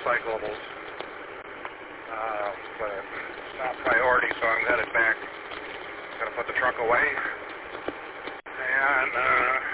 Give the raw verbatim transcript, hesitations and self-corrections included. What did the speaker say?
recyclables. Uh, but it's not priority, so I'm headed back. Gonna put the truck away. And, uh,